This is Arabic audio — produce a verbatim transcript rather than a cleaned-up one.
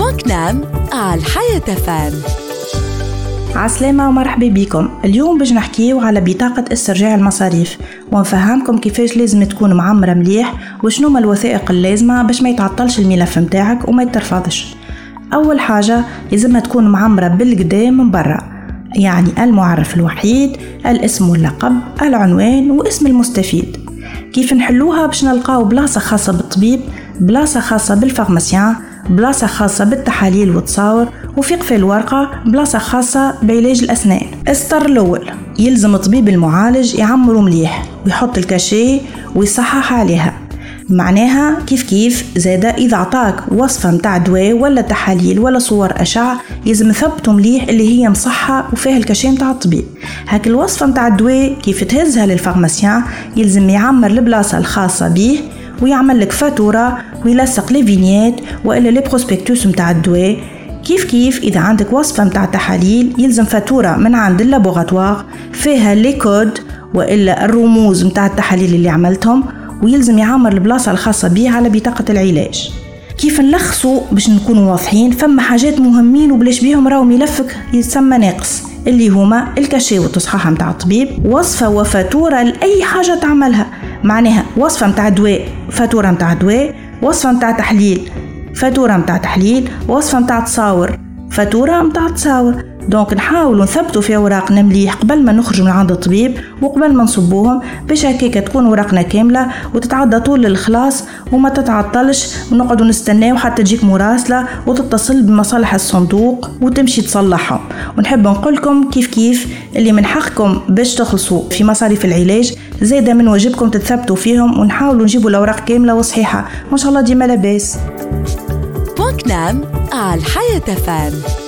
بوكنام على الحياة فام. عسلامة ومرحبا بكم. اليوم باش نحكيو على بطاقة استرجاع المصاريف ونفهمكم كيفاش لازم تكون معمرة مليح وشنو ما الوثائق اللازمة باش ما يتعطلش الملف متاعك وما يترفضش. أول حاجة لازمها تكون معمرة بالقدام من برا، يعني المعرف الوحيد، الاسم واللقب، العنوان واسم المستفيد. كيف نحلوها؟ باش نلقاو بلاصة خاصة بالطبيب، بلاصة خاصة بالفارماسيان، بلاصة خاصة بالتحاليل والتصاور، وفي قفل الورقة بلاصة خاصة بعلاج الأسنان. السطر الأول يلزم الطبيب المعالج يعمره مليح ويحط الكاشي ويصحح عليها. معناها كيف كيف زادة إذا عطاك وصفة متاع دواء ولا تحاليل ولا صور أشعة يلزم ثبته مليح اللي هي مصحة وفيها الكاشي متاع الطبيب. هاك الوصفة متاع الدواء كيف تهزها للفارماسيان يلزم يعمر البلاصة الخاصة به ويعمل لك فاتورة ويلصق لي فينيات وإلا لي بروسبكتوس متاع الدواء. كيف كيف إذا عندك وصفة متاع تحاليل يلزم فاتورة من عند اللابوغاتوار فيها لي كود وإلا الرموز متاع التحاليل اللي عملتهم، ويلزم يعمر البلاصة الخاصة به على بطاقة العلاج. كيف نلخصوا باش نكونوا واضحين؟ فما حاجات مهمين وبلاش بيهم راو ملفك يسمى ناقص، اللي هما الكاشي والتصحيح متاع الطبيب، وصفة وفاتورة لأي حاجة تعملها. معناها وصفة متاع دواء فاتورة متاع دواء، وصفة متاع تحليل فاتورة متاع تحليل، وصفة متاع تصاور فاتورة متاع تصاور. دونك نحاولوا نثبتوا في اوراقنا مليح قبل ما نخرج من عند الطبيب وقبل ما نصبوهم باش هكاك تكون اوراقنا كامله وتتعدى طول الخلاص وما تتعطلش ونقعدوا نستناو حتى تجيك مراسله وتتصل بمصالح الصندوق وتمشي تصلحهم. ونحب نقول لكم كيف كيف اللي من حقكم باش تخلصوا في مصاريف العلاج زاده من واجبكم تتثبتوا فيهم ونحاولوا نجيبوا الاوراق كامله وصحيحه. ما شاء الله ديما لاباس. بوكنام على الحياة فام.